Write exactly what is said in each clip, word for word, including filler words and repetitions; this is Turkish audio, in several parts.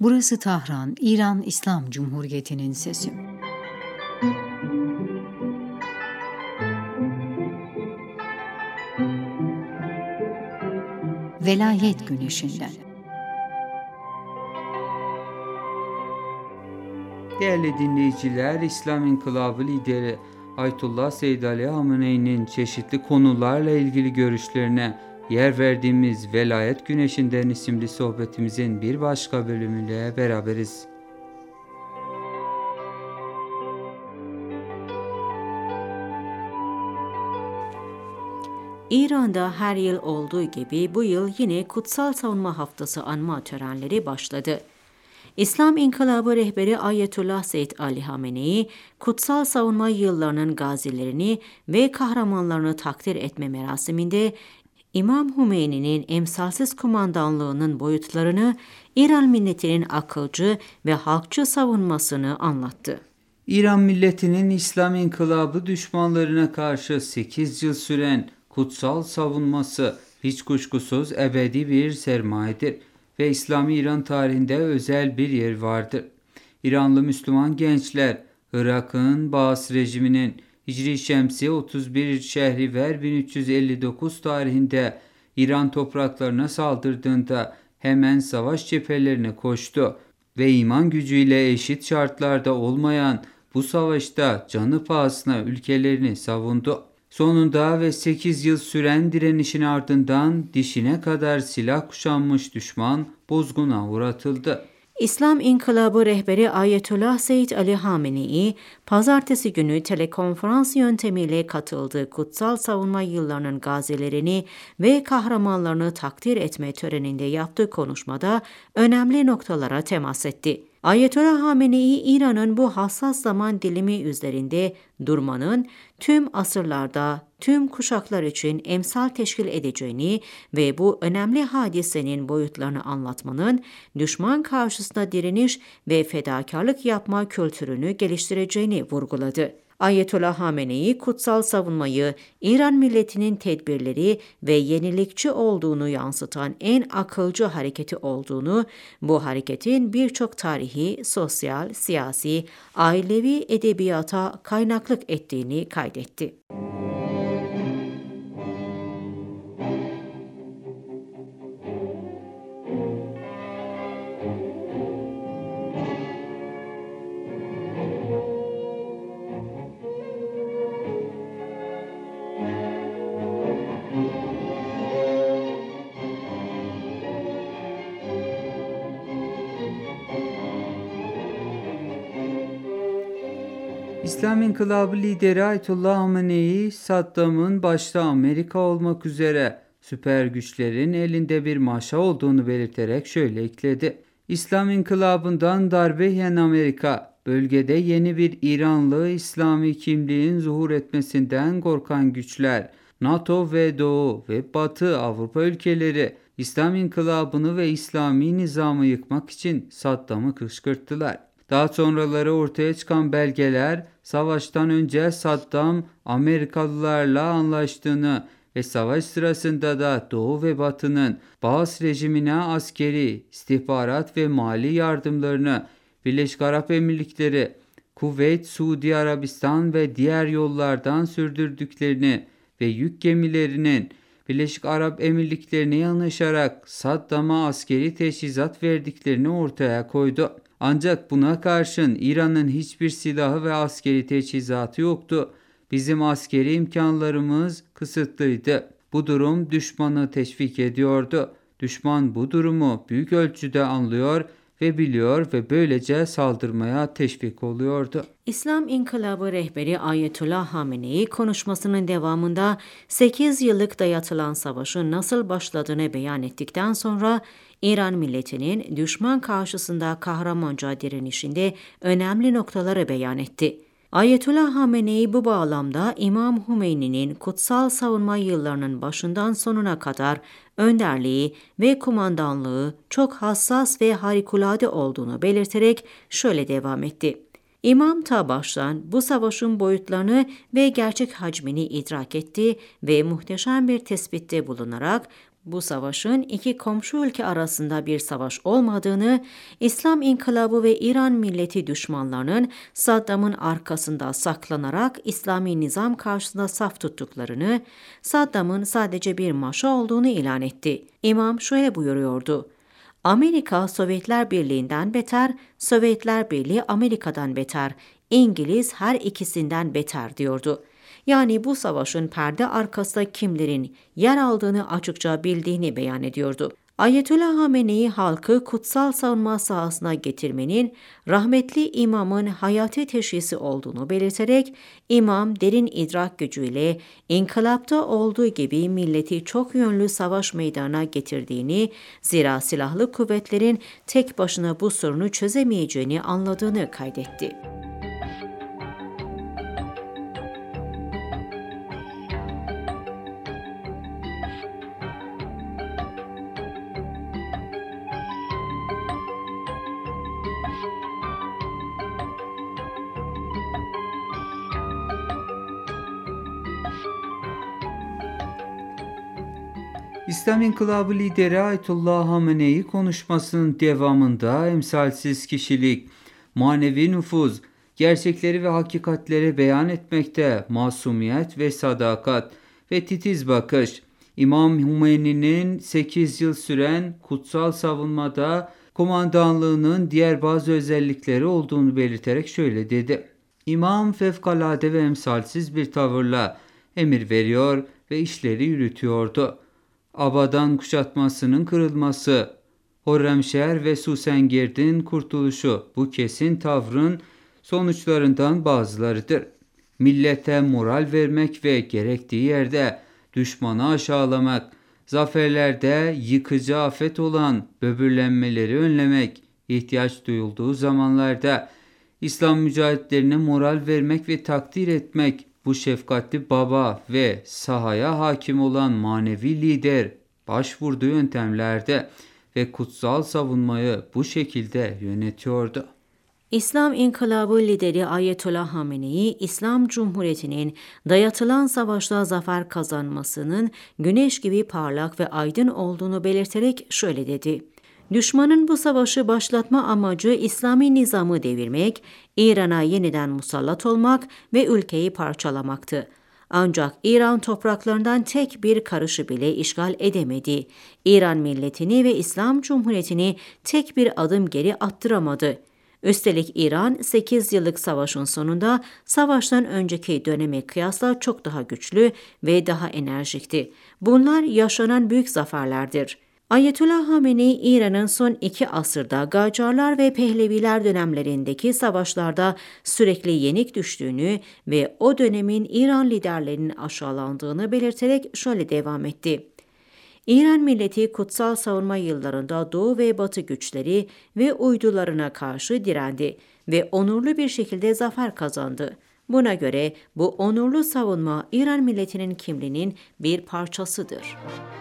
Burası Tahran, İran İslam Cumhuriyeti'nin sesi. Velayet Güneşi'nden. Değerli dinleyiciler, İslam İnkılabı lideri Ayetullah Seyyid Ali Hamene'nin çeşitli konularla ilgili görüşlerine yer verdiğimiz Velayet Güneşi'nden isimli sohbetimizin bir başka bölümüyle beraberiz. İran'da her yıl olduğu gibi bu yıl yine Kutsal Savunma Haftası anma törenleri başladı. İslam İnkılabı rehberi Ayetullah Seyyid Ali Hamenei, Kutsal Savunma Yıllarının gazilerini ve kahramanlarını takdir etme merasiminde İmam Hümeyni'nin emsalsiz kumandanlığının boyutlarını, İran milletinin akılcı ve halkçı savunmasını anlattı. İran milletinin İslam İnkılabı düşmanlarına karşı sekiz yıl süren kutsal savunması hiç kuşkusuz ebedi bir sermayedir ve İslami İran tarihinde özel bir yer vardır. İranlı Müslüman gençler, Irak'ın Baas rejiminin Hicri Şemsi otuz bir Şehriver bin üç yüz elli dokuz tarihinde İran topraklarına saldırdığında hemen savaş cephelerine koştu ve iman gücüyle eşit şartlarda olmayan bu savaşta canı pahasına ülkelerini savundu. Sonunda ve sekiz yıl süren direnişin ardından dişine kadar silah kuşanmış düşman bozguna uğratıldı. İslam İnkılabı rehberi Ayetullah Seyyid Ali Hamenei, pazartesi günü telekonferans yöntemiyle katıldığı Kutsal Savunma Yıllarının gazilerini ve kahramanlarını takdir etme töreninde yaptığı konuşmada önemli noktalara temas etti. Ayetullah Hamenei, İran'ın bu hassas zaman dilimi üzerinde durmanın tüm asırlarda, tüm kuşaklar için emsal teşkil edeceğini ve bu önemli hadisenin boyutlarını anlatmanın düşman karşısında direniş ve fedakarlık yapma kültürünü geliştireceğini vurguladı. Ayetullah Hamenei, kutsal savunmayı İran milletinin tedbirleri ve yenilikçi olduğunu yansıtan en akılcı hareketi olduğunu, bu hareketin birçok tarihi, sosyal, siyasi, ailevi edebiyata kaynaklık ettiğini kaydetti. İslam İnkılabı lideri Ayetullah Hamenei, Saddam'ın başta Amerika olmak üzere süper güçlerin elinde bir maşa olduğunu belirterek şöyle ekledi. İslam İnkılabı'ndan darbe yiyen Amerika, bölgede yeni bir İranlı İslami kimliğin zuhur etmesinden korkan güçler, NATO ve Doğu ve Batı Avrupa ülkeleri İslam İnkılabı'nı ve İslami nizamı yıkmak için Saddam'ı kışkırttılar. Daha sonraları ortaya çıkan belgeler, savaştan önce Saddam Amerikalılarla anlaştığını ve savaş sırasında da Doğu ve Batı'nın Baas rejimine askeri, istihbarat ve mali yardımlarını Birleşik Arap Emirlikleri, Kuveyt, Suudi Arabistan ve diğer yollardan sürdürdüklerini ve yük gemilerinin Birleşik Arap Emirlikleri'ne yanaşarak Saddam'a askeri teçhizat verdiklerini ortaya koydu. Ancak buna karşın İran'ın hiçbir silahı ve askeri teçhizatı yoktu. Bizim askeri imkanlarımız kısıtlıydı. Bu durum düşmanı teşvik ediyordu. Düşman bu durumu büyük ölçüde anlıyor ve biliyor ve böylece saldırmaya teşvik oluyordu. İslam İnkılabı rehberi Ayetullah Hamenei konuşmasının devamında sekiz yıllık dayatılan savaşın nasıl başladığını beyan ettikten sonra İran milletinin düşman karşısında kahramanca direnişinde önemli noktaları beyan etti. Ayetullah Hamenei bu bağlamda İmam Hümeyni'nin kutsal savunma yıllarının başından sonuna kadar önderliği ve kumandanlığı çok hassas ve harikulade olduğunu belirterek şöyle devam etti. İmam ta baştan bu savaşın boyutlarını ve gerçek hacmini idrak etti ve muhteşem bir tespitte bulunarak Bu savaşın iki komşu ülke arasında bir savaş olmadığını, İslam İnkılabı ve İran milleti düşmanlarının Saddam'ın arkasında saklanarak İslami nizam karşısında saf tuttuklarını, Saddam'ın sadece bir maşa olduğunu ilan etti. İmam şöyle buyuruyordu: Amerika Sovyetler Birliği'nden beter, Sovyetler Birliği Amerika'dan beter, İngiliz her ikisinden beter diyordu. Yani bu savaşın perde arkasında kimlerin yer aldığını açıkça bildiğini beyan ediyordu. Ayetullah Hamenei halkı kutsal savunma sahasına getirmenin rahmetli imamın hayati teşhisi olduğunu belirterek, imam derin idrak gücüyle inkılapta olduğu gibi milleti çok yönlü savaş meydanına getirdiğini, zira silahlı kuvvetlerin tek başına bu sorunu çözemeyeceğini anladığını kaydetti. İslam İnkılabı lideri Ayetullah Hamenei konuşmasının devamında emsalsiz kişilik, manevi nüfuz, gerçekleri ve hakikatleri beyan etmekte masumiyet ve sadakat ve titiz bakış, İmam Hümeyni'nin sekiz yıl süren kutsal savunmada kumandanlığının diğer bazı özellikleri olduğunu belirterek şöyle dedi: İmam fevkalade ve emsalsiz bir tavırla emir veriyor ve işleri yürütüyordu. Abadan kuşatmasının kırılması, Horremşer ve Susengird'in kurtuluşu bu kesin tavrın sonuçlarından bazılarıdır. Millete moral vermek ve gerektiği yerde düşmanı aşağılamak, zaferlerde yıkıcı afet olan böbürlenmeleri önlemek, ihtiyaç duyulduğu zamanlarda İslam mücahitlerine moral vermek ve takdir etmek, bu şefkatli baba ve sahaya hakim olan manevi lider başvurduğu yöntemlerde ve kutsal savunmayı bu şekilde yönetiyordu. İslam İnkılabı lideri Ayetullah Hamenei, İslam Cumhuriyeti'nin dayatılan savaşta zafer kazanmasının güneş gibi parlak ve aydın olduğunu belirterek şöyle dedi: Düşmanın bu savaşı başlatma amacı İslami nizamı devirmek, İran'a yeniden musallat olmak ve ülkeyi parçalamaktı. Ancak İran topraklarından tek bir karışı bile işgal edemedi. İran milletini ve İslam Cumhuriyeti'ni tek bir adım geri attıramadı. Üstelik İran sekiz yıllık savaşın sonunda savaştan önceki döneme kıyasla çok daha güçlü ve daha enerjikti. Bunlar yaşanan büyük zaferlerdir. Ayetullah Hamenei, İran'ın son iki asırda Gacarlar ve Pehleviler dönemlerindeki savaşlarda sürekli yenik düştüğünü ve o dönemin İran liderlerinin aşağılandığını belirterek şöyle devam etti: İran milleti kutsal savunma yıllarında Doğu ve Batı güçleri ve uydularına karşı direndi ve onurlu bir şekilde zafer kazandı. Buna göre bu onurlu savunma İran milletinin kimliğinin bir parçasıdır.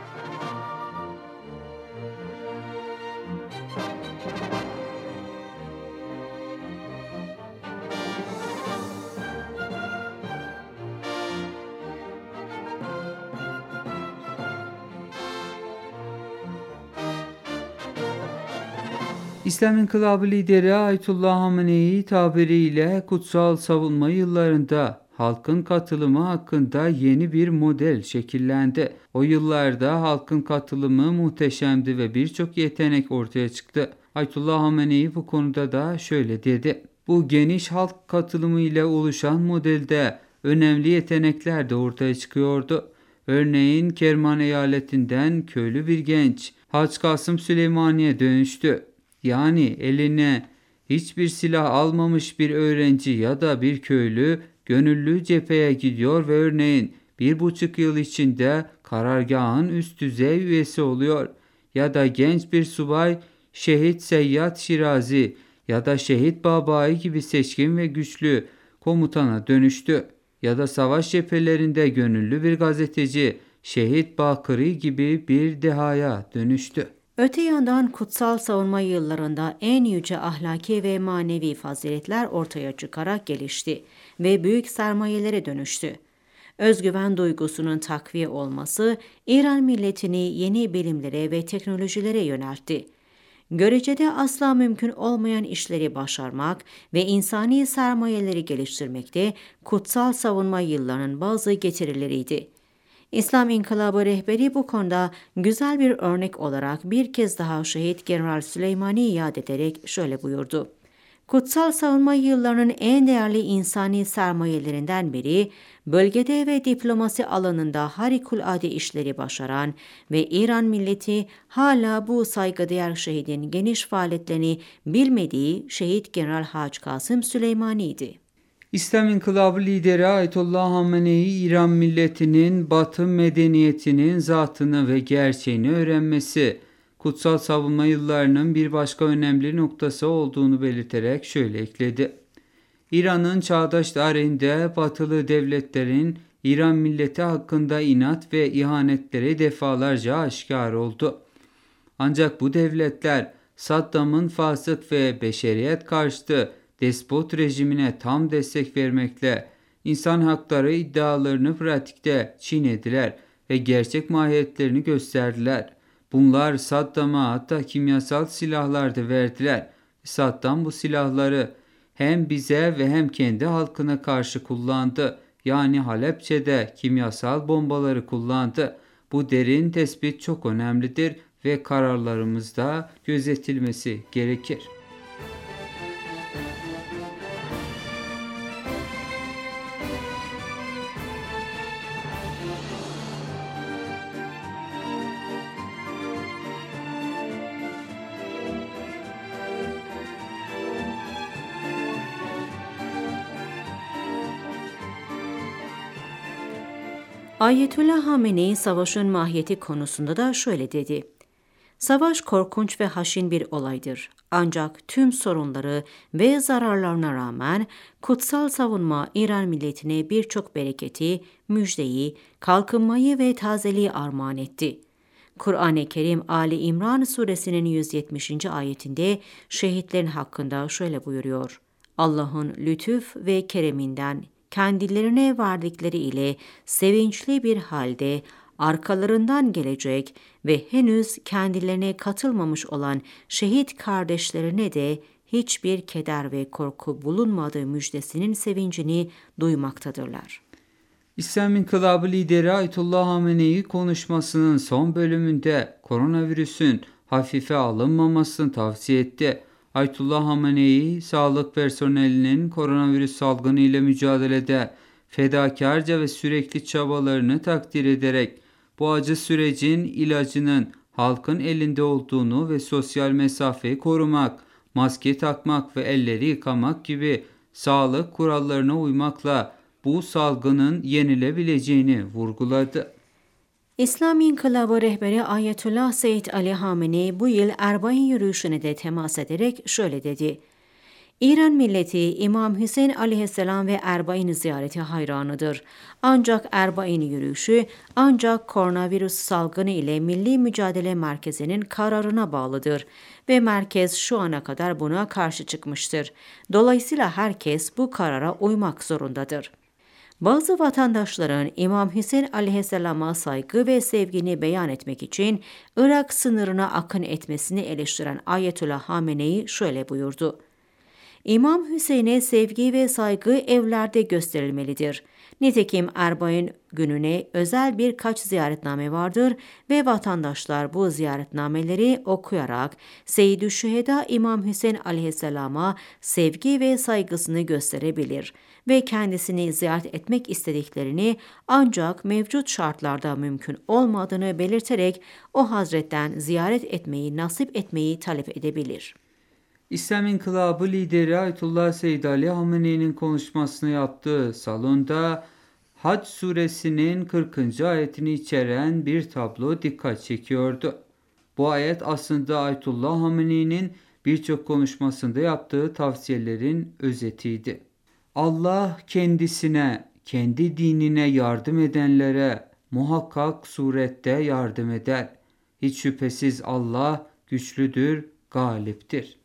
İslam İnkılabı lideri Ayetullah Hamenei tabiriyle kutsal savunma yıllarında halkın katılımı hakkında yeni bir model şekillendi. O yıllarda halkın katılımı muhteşemdi ve birçok yetenek ortaya çıktı. Ayetullah Hamenei bu konuda da şöyle dedi: Bu geniş halk katılımı ile oluşan modelde önemli yetenekler de ortaya çıkıyordu. Örneğin Kerman eyaletinden köylü bir genç Hacı Kasım Süleymani'ye dönüştü. Yani eline hiçbir silah almamış bir öğrenci ya da bir köylü gönüllü cepheye gidiyor ve örneğin bir buçuk yıl içinde karargahın üst düzey üyesi oluyor. Ya da genç bir subay Şehit Seyyad Şirazi ya da Şehit Babai gibi seçkin ve güçlü komutana dönüştü. Ya da savaş cephelerinde gönüllü bir gazeteci Şehit Bakırı gibi bir dehaya dönüştü. Öte yandan kutsal savunma yıllarında en yüce ahlaki ve manevi faziletler ortaya çıkarak gelişti ve büyük sermayelere dönüştü. özgüven duygusunun takviye olması İran milletini yeni bilimlere ve teknolojilere yöneltti. Görecede asla mümkün olmayan işleri başarmak ve insani sermayeleri geliştirmekte kutsal savunma yıllarının bazı getirileriydi. İslam İnkılabı rehberi bu konuda güzel bir örnek olarak bir kez daha şehit General Süleymani'yi yad ederek şöyle buyurdu. Kutsal savunma yıllarının en değerli insani sermayelerinden biri, bölgede ve diplomasi alanında harikulade işleri başaran ve İran milleti hala bu saygıdeğer şehidin geniş faaliyetlerini bilmediği şehit General Hacı Kasım Süleymani'ydi. İslam İnkılabı lideri Ayetullah Hamenei, İran milletinin Batı medeniyetinin zatını ve gerçeğini öğrenmesi, kutsal savunma yıllarının bir başka önemli noktası olduğunu belirterek şöyle ekledi. İran'ın çağdaş tarihinde batılı devletlerin İran milleti hakkında inat ve ihanetleri defalarca aşikar oldu. Ancak bu devletler Saddam'ın fasık ve beşeriyet karşıtı despot rejimine tam destek vermekle insan hakları iddialarını pratikte çiğnediler ve gerçek mahiyetlerini gösterdiler. Bunlar Saddam'a hatta kimyasal silahlar da verdiler. Saddam bu silahları hem bize ve hem kendi halkına karşı kullandı. Yani Halepçe'de kimyasal bombaları kullandı. Bu derin tespit çok önemlidir ve kararlarımızda gözetilmesi gerekir. Ayetullah Hamenei savaşın mahiyeti konusunda da şöyle dedi. Savaş korkunç ve haşin bir olaydır. Ancak tüm sorunları ve zararlarına rağmen kutsal savunma İran milletine birçok bereketi, müjdeyi, kalkınmayı ve tazeliği armağan etti. Kur'an-ı Kerim Ali İmran suresinin yüz yetmişinci ayetinde şehitlerin hakkında şöyle buyuruyor. Allah'ın lütuf ve kereminden kendilerine verdikleri ile sevinçli bir halde arkalarından gelecek ve henüz kendilerine katılmamış olan şehit kardeşlerine de hiçbir keder ve korku bulunmadığı müjdesinin sevincini duymaktadırlar. İslam İnkılabı lideri Ayetullah Hamenei konuşmasının son bölümünde koronavirüsün hafife alınmamasını tavsiye etti. Ayetullah Hamenei, sağlık personelinin koronavirüs salgını ile mücadelede fedakarca ve sürekli çabalarını takdir ederek bu acı sürecin ilacının halkın elinde olduğunu ve sosyal mesafeyi korumak, maske takmak ve elleri yıkamak gibi sağlık kurallarına uymakla bu salgının yenilebileceğini vurguladı. İslam İnkılabı rehberi Ayetullah Seyyid Ali Hamenei bu yıl Erbain yürüyüşüne de temas ederek şöyle dedi. İran milleti İmam Hüseyin aleyhisselam ve Erbain ziyareti hayranıdır. Ancak Erbain yürüyüşü ancak koronavirüs salgını ile Milli Mücadele Merkezi'nin kararına bağlıdır ve merkez şu ana kadar buna karşı çıkmıştır. Dolayısıyla herkes bu karara uymak zorundadır. Bazı vatandaşların İmam Hüseyin aleyhisselama saygı ve sevgini beyan etmek için Irak sınırına akın etmesini eleştiren Ayetullah Hamenei şöyle buyurdu. İmam Hüseyin'e sevgi ve saygı evlerde gösterilmelidir. Nitekim Erbain gününe özel birkaç ziyaretname vardır ve vatandaşlar bu ziyaretnameleri okuyarak Seyyid-i Şüheda İmam Hüseyin aleyhisselama sevgi ve saygısını gösterebilir ve kendisini ziyaret etmek istediklerini ancak mevcut şartlarda mümkün olmadığını belirterek o hazretten ziyaret etmeyi nasip etmeyi talep edebilir. İslam İnkılabı lideri Ayetullah Seyyid Ali Hamenei'nin konuşmasını yaptığı salonda Hac suresinin kırkıncı ayetini içeren bir tablo dikkat çekiyordu. Bu ayet aslında Ayetullah Hamenei'nin birçok konuşmasında yaptığı tavsiyelerin özetiydi. Allah kendisine, kendi dinine yardım edenlere muhakkak surette yardım eder. Hiç şüphesiz Allah güçlüdür, galiptir.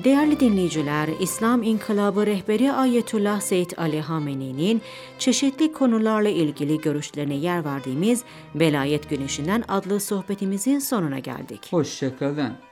Değerli dinleyiciler, İslam İnkılabı rehberi Ayetullah Seyyid Ali Hamene'nin çeşitli konularla ilgili görüşlerine yer verdiğimiz Velayet Güneşi'nden adlı sohbetimizin sonuna geldik. Hoşça kalın.